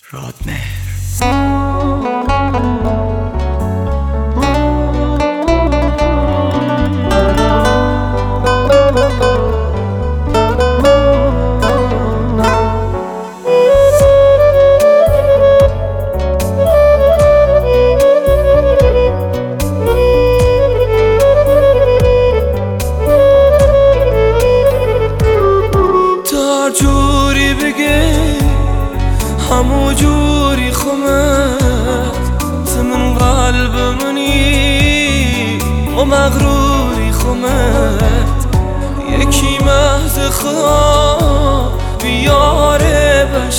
رادمهر. تا جوری بگه همو جوری خمت من قلب منی و مغروری خمت یکی محض خواه بیاره بش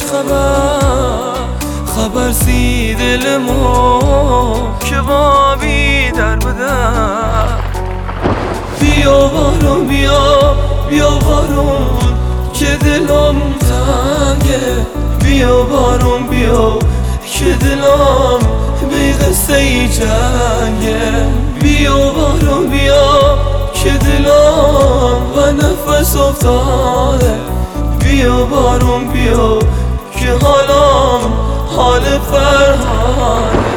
خبر سی دل ما که با بی در بدر بیا بارون بیا بارون که دلم تنگه بیا بارون بیا که دلم بی قصه ای جنگه بیا بارون بیا که دلم و نفس افتاده بیا بارون بیا که حالم حال فرهاده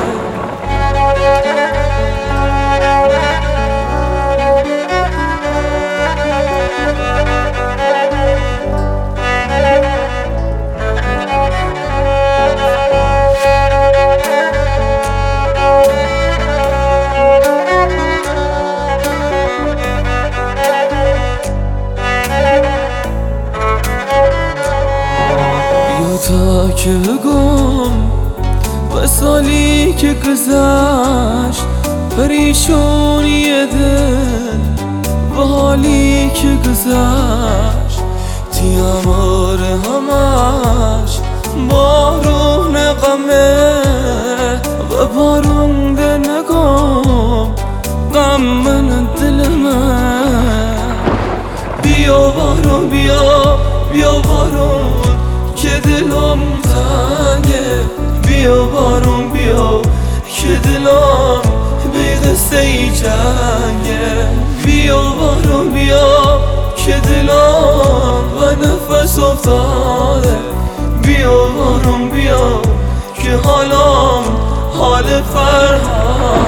تا که بگم و سالی که گذشت پریشونی دل و حالی که گذشت تیامار همش بارون غمه و بارون ده نگم غم من دل من بیا بارون بیا بارون که دلم تنگه بیا بارون بیا که دلم بی قصه ای جنگه بیا بارون بیا که دلم و نفس افتاده بیا بارون بیا که حالم حال فرهاد